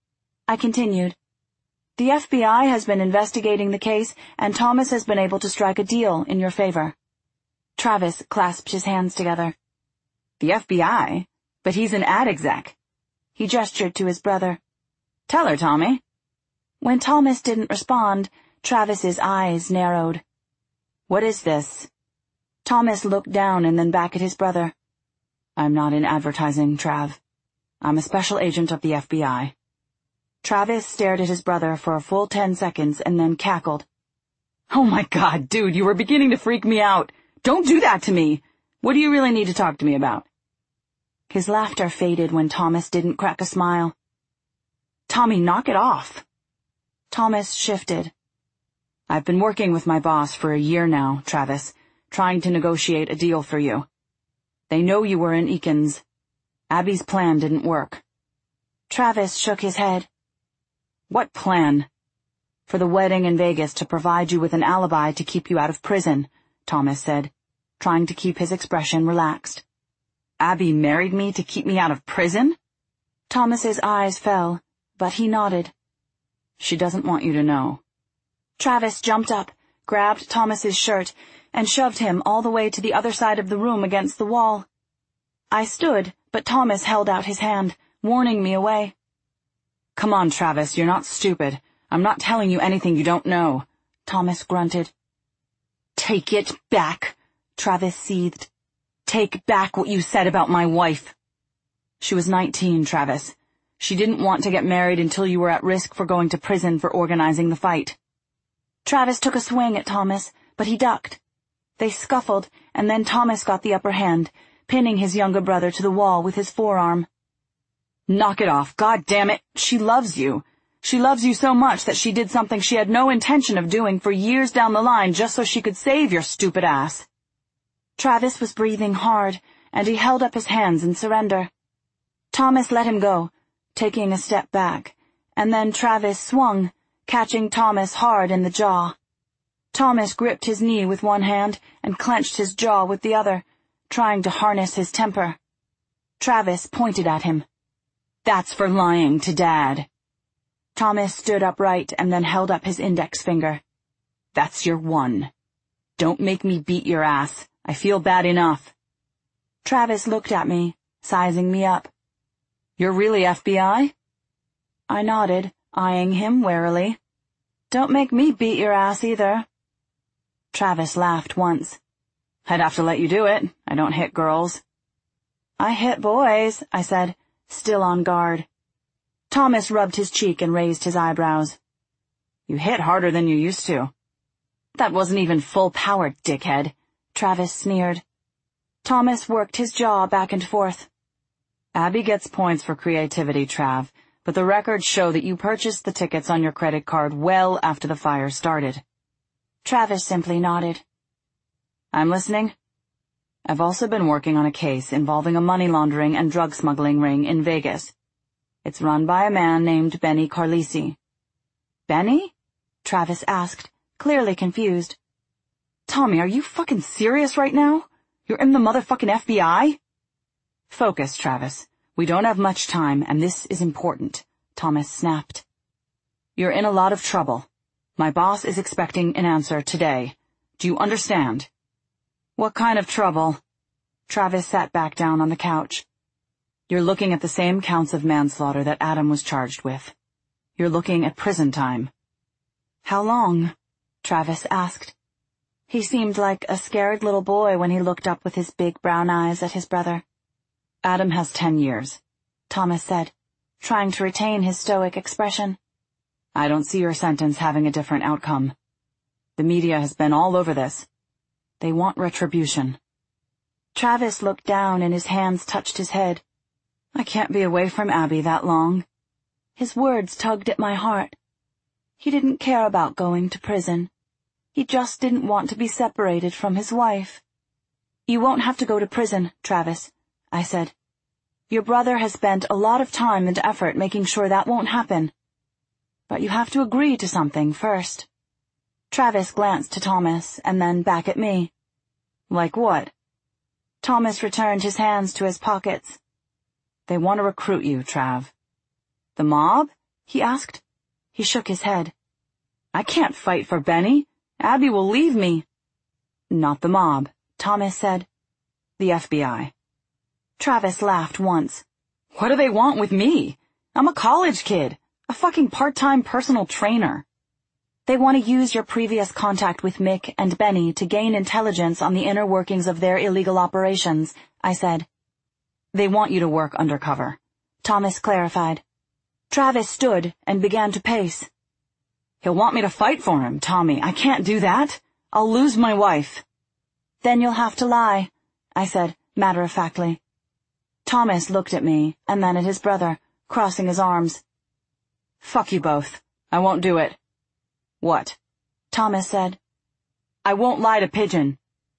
I continued. "The F B I has been investigating the case, and Thomas has been able to strike a deal in your favor." Travis clasped his hands together. "The F B I? But he's an ad exec." He gestured to his brother. "Tell her, Tommy." When Thomas didn't respond, Travis's eyes narrowed. "What is this?" Thomas looked down and then back at his brother. "I'm not in advertising, Trav. I'm a special agent of the F B I. Travis stared at his brother for a full ten seconds and then cackled. "Oh my God, dude, you were beginning to freak me out. Don't do that to me. What do you really need to talk to me about?" His laughter faded when Thomas didn't crack a smile. "Tommy, knock it off." Thomas shifted. "I've been working with my boss for a year now, Travis, trying to negotiate a deal for you. They know you were in Eakins. Abby's plan didn't work." Travis shook his head. "What plan?" "For the wedding in Vegas to provide you with an alibi to keep you out of prison," Thomas said, trying to keep his expression relaxed. "Abby married me to keep me out of prison?" Thomas's eyes fell, but he nodded. "She doesn't want you to know." Travis jumped up, grabbed Thomas's shirt, and shoved him all the way to the other side of the room against the wall. I stood, but Thomas held out his hand, warning me away. "Come on, Travis, you're not stupid. I'm not telling you anything you don't know," Thomas grunted. "Take it back," Travis seethed. "Take back what you said about my wife." "She was nineteen, Travis. She didn't want to get married until you were at risk for going to prison for organizing the fight." Travis took a swing at Thomas, but he ducked. They scuffled, and then Thomas got the upper hand, pinning his younger brother to the wall with his forearm. "Knock it off, God damn it! She loves you. She loves you so much that she did something she had no intention of doing for years down the line just so she could save your stupid ass." Travis was breathing hard, and he held up his hands in surrender. Thomas let him go, taking a step back, and then Travis swung, catching Thomas hard in the jaw. Thomas gripped his knee with one hand and clenched his jaw with the other, trying to harness his temper. Travis pointed at him. "That's for lying to Dad." Thomas stood upright and then held up his index finger. "That's your one. Don't make me beat your ass. I feel bad enough." Travis looked at me, sizing me up. "You're really F B I?" I nodded, eyeing him warily. "Don't make me beat your ass either." Travis laughed once. "I'd have to let you do it. I don't hit girls." "I hit boys," I said, still on guard. Thomas rubbed his cheek and raised his eyebrows. "You hit harder than you used to." "That wasn't even full power, dickhead," Travis sneered. Thomas worked his jaw back and forth. "Abby gets points for creativity, Trav, but the records show that you purchased the tickets on your credit card well after the fire started." Travis simply nodded. "I'm listening." "I've also been working on a case involving a money laundering and drug smuggling ring in Vegas. It's run by a man named Benny Carlisi." "Benny?" Travis asked, clearly confused. "Tommy, are you fucking serious right now? You're in the motherfucking F B I?" "Focus, Travis. We don't have much time, and this is important," Thomas snapped. "You're in a lot of trouble. My boss is expecting an answer today. Do you understand?" "What kind of trouble?" Travis sat back down on the couch. You're looking at the same counts of manslaughter that Adam was charged with. You're looking at prison time." "How long?" Travis asked. He seemed like a scared little boy when he looked up with his big brown eyes at his brother. "Adam has ten years, Thomas said, trying to retain his stoic expression. "I don't see your sentence having a different outcome. The media has been all over this. They want retribution." Travis looked down and his hands touched his head. "I can't be away from Abby that long." His words tugged at my heart. He didn't care about going to prison. He just didn't want to be separated from his wife. "You won't have to go to prison, Travis," I said. "Your brother has spent a lot of time and effort making sure that won't happen. But you have to agree to something first." Travis glanced to Thomas and then back at me. "Like what?" Thomas returned his hands to his pockets. "They want to recruit you, Trav." "The mob?" he asked. He shook his head. "I can't fight for Benny. Abby will leave me." "Not the mob," Thomas said. "The F B I." Travis laughed once. "What do they want with me? I'm a college kid, a fucking part-time personal trainer." "They want to use your previous contact with Mick and Benny to gain intelligence on the inner workings of their illegal operations," I said. "They want you to work undercover," Thomas clarified. Travis stood and began to pace. "He'll want me to fight for him, Tommy. I can't do that. I'll lose my wife." "Then you'll have to lie," I said, matter-of-factly. Thomas looked at me and then at his brother, crossing his arms. "Fuck you both. I won't do it." "What?" Thomas said. "I won't lie to Pigeon."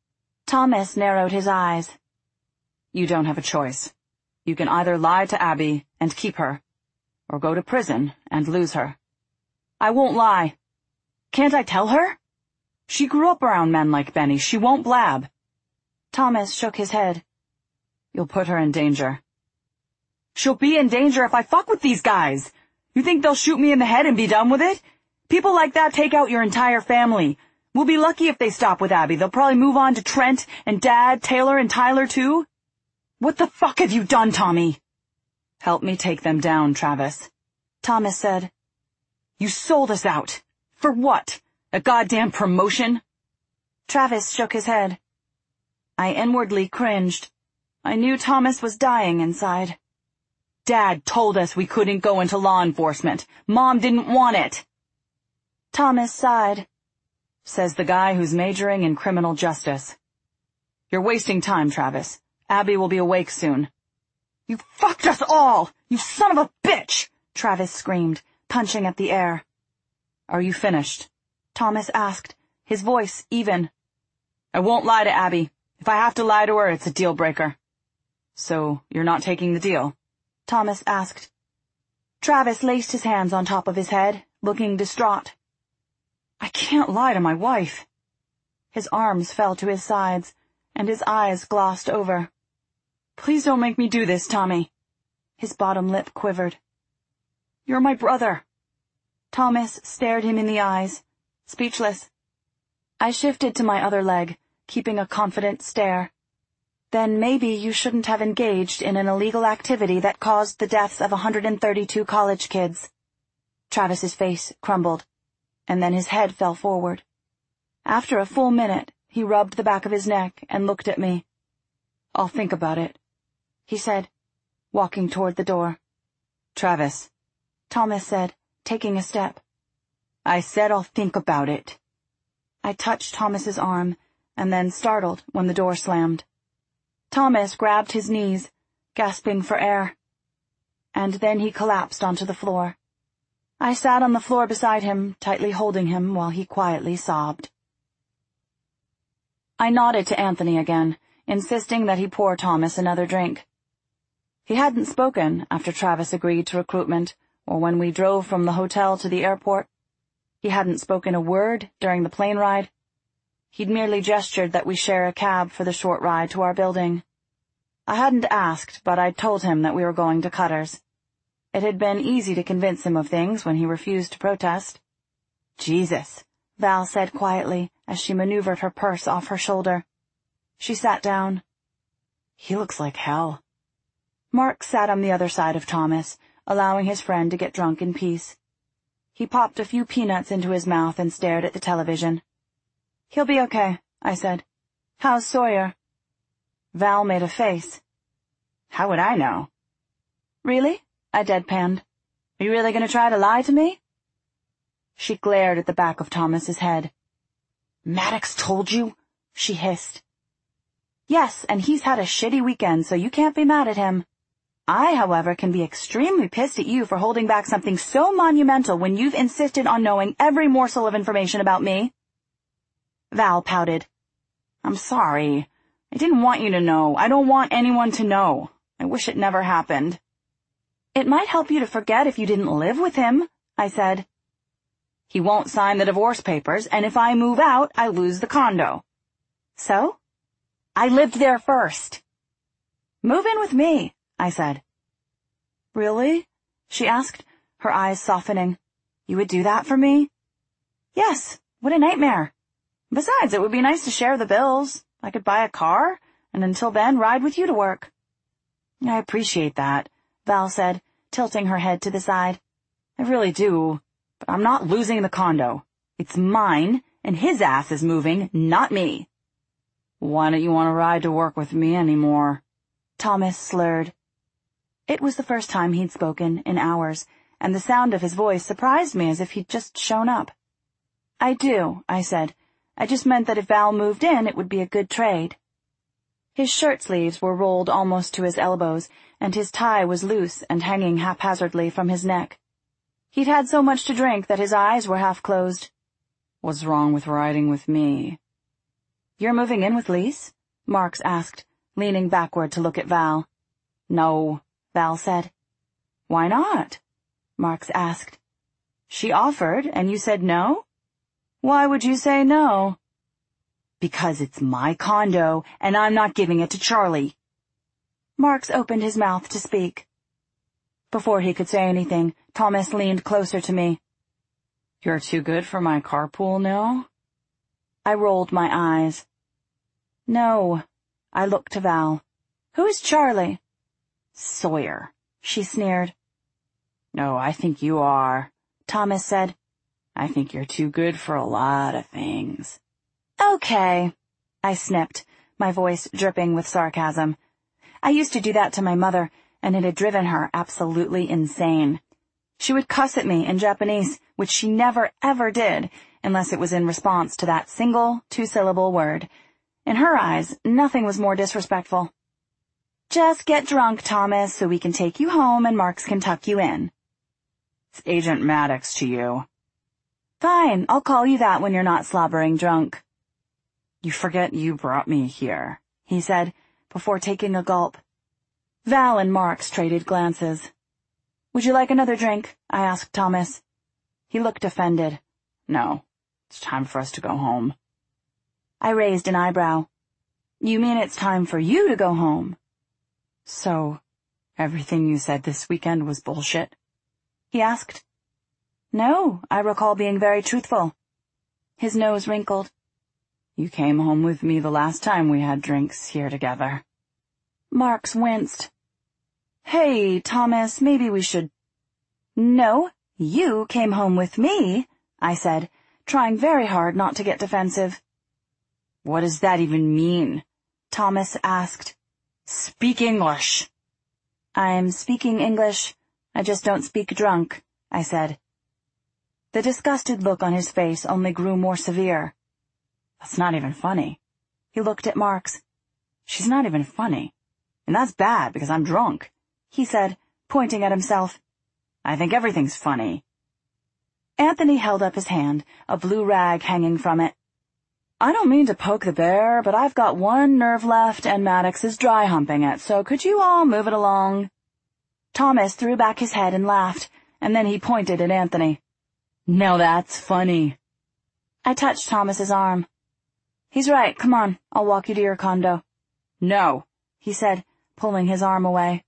Thomas narrowed his eyes. "You don't have a choice. You can either lie to Abby and keep her, or go to prison and lose her." "I won't lie." "Can't I tell her?" "She grew up around men like Benny. She won't blab." Thomas shook his head. "You'll put her in danger." "She'll be in danger if I fuck with these guys. You think they'll shoot me in the head and be done with it? People like that take out your entire family. We'll be lucky if they stop with Abby. They'll probably move on to Trent and Dad, Taylor and Tyler too." "What the fuck have you done, Tommy?" "Help me take them down, Travis," Thomas said. "You sold us out. For what? A goddamn promotion?" Travis shook his head. I inwardly cringed. I knew Thomas was dying inside. "Dad told us we couldn't go into law enforcement. Mom didn't want it." Thomas sighed. "Says the guy who's majoring in criminal justice. You're wasting time, Travis. Abby will be awake soon." "You fucked us all! You son of a bitch!" Travis screamed, punching at the air. "Are you finished?" Thomas asked, his voice even. "I won't lie to Abby. If I have to lie to her, it's a deal breaker." "So you're not taking the deal?" Thomas asked. Travis laced his hands on top of his head, looking distraught. "I can't lie to my wife." His arms fell to his sides, and his eyes glossed over. "Please don't make me do this, Tommy." His bottom lip quivered. "You're my brother." Thomas stared him in the eyes, speechless. I shifted to my other leg, keeping a confident stare. "Then maybe you shouldn't have engaged in an illegal activity that caused the deaths of one hundred thirty-two college kids." Travis's face crumbled, and then his head fell forward. After a full minute, he rubbed the back of his neck and looked at me. "I'll think about it," he said, walking toward the door. "Travis," Thomas said, taking a step. "I said I'll think about it." I touched Thomas's arm, and then startled when the door slammed. Thomas grabbed his knees, gasping for air. And then he collapsed onto the floor. I sat on the floor beside him, tightly holding him while he quietly sobbed. I nodded to Anthony again, insisting that he pour Thomas another drink. He hadn't spoken after Travis agreed to recruitment, or when we drove from the hotel to the airport. He hadn't spoken a word during the plane ride. He'd merely gestured that we share a cab for the short ride to our building. I hadn't asked, but I'd told him that we were going to Cutter's. It had been easy to convince him of things when he refused to protest. "Jesus," Val said quietly as she maneuvered her purse off her shoulder. She sat down. "He looks like hell." Mark sat on the other side of Thomas, allowing his friend to get drunk in peace. He popped a few peanuts into his mouth and stared at the television. "He'll be okay," I said. "How's Sawyer?" Val made a face. "How would I know?" "Really?" I deadpanned. "Are you really going to try to lie to me?" She glared at the back of Thomas's head. "Maddox told you?" she hissed. "Yes, and he's had a shitty weekend, so you can't be mad at him. I, however, can be extremely pissed at you for holding back something so monumental when you've insisted on knowing every morsel of information about me." Val pouted. "I'm sorry. I didn't want you to know. I don't want anyone to know. I wish it never happened." "It might help you to forget if you didn't live with him," I said. "He won't sign the divorce papers, and if I move out, I lose the condo." "So?" "I lived there first." "Move in with me," I said. "Really?" she asked, her eyes softening. "You would do that for me?" "Yes. What a nightmare. Besides, it would be nice to share the bills. I could buy a car, and until then ride with you to work." "I appreciate that," Val said, tilting her head to the side. "I really do. But I'm not losing the condo. It's mine, and his ass is moving, not me." "Why don't you want to ride to work with me anymore?" Thomas slurred. It was the first time he'd spoken in hours, and the sound of his voice surprised me as if he'd just shown up. "I do," I said. "I just meant that if Val moved in, it would be a good trade." His shirt sleeves were rolled almost to his elbows, and his tie was loose and hanging haphazardly from his neck. He'd had so much to drink that his eyes were half closed. "What's wrong with riding with me?" "You're moving in with Lise?" Marks asked, leaning backward to look at Val. "No," Val said. "Why not?" Marks asked. "She offered, and you said no? Why would you say no?" "Because it's my condo, and I'm not giving it to Charlie." Marks opened his mouth to speak. Before he could say anything, Thomas leaned closer to me. "You're too good for my carpool now?" I rolled my eyes. "No." I looked to Val. "Who is Charlie?" "Sawyer," she sneered. "No, I think you are," Thomas said. "I think you're too good for a lot of things." "Okay," I snipped, my voice dripping with sarcasm. I used to do that to my mother, and it had driven her absolutely insane. She would cuss at me in Japanese, which she never, ever did, unless it was in response to that single, two-syllable word. In her eyes, nothing was more disrespectful. "Just get drunk, Thomas, so we can take you home and Marks can tuck you in." "It's Agent Maddox to you." "Fine, I'll call you that when you're not slobbering drunk." "You forget you brought me here," he said, before taking a gulp. Val and Marks traded glances. "Would you like another drink?" I asked Thomas. He looked offended. "No, it's time for us to go home." I raised an eyebrow. "You mean it's time for you to go home?" "So, everything you said this weekend was bullshit?" he asked. "No, I recall being very truthful." His nose wrinkled. "You came home with me the last time we had drinks here together." Marks winced. "Hey, Thomas, maybe we should—" "No, you came home with me," I said, trying very hard not to get defensive. "What does that even mean?" Thomas asked. "Speak English." "I'm speaking English. I just don't speak drunk," I said. The disgusted look on his face only grew more severe. "That's not even funny." He looked at Marks. "She's not even funny. And that's bad because I'm drunk," he said, pointing at himself. "I think everything's funny." Anthony held up his hand, a blue rag hanging from it. "I don't mean to poke the bear, but I've got one nerve left and Maddox is dry humping it, so could you all move it along?" Thomas threw back his head and laughed, and then he pointed at Anthony. "Now that's funny." I touched Thomas's arm. "He's right, come on, I'll walk you to your condo." "No," he said, pulling his arm away.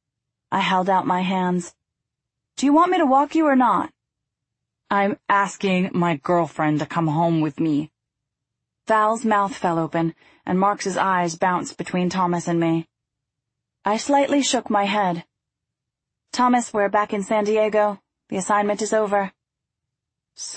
I held out my hands. "Do you want me to walk you or not?" "I'm asking my girlfriend to come home with me." Val's mouth fell open, and Marks's eyes bounced between Thomas and me. I slightly shook my head. Thomas, we're back in San Diego. The assignment is over.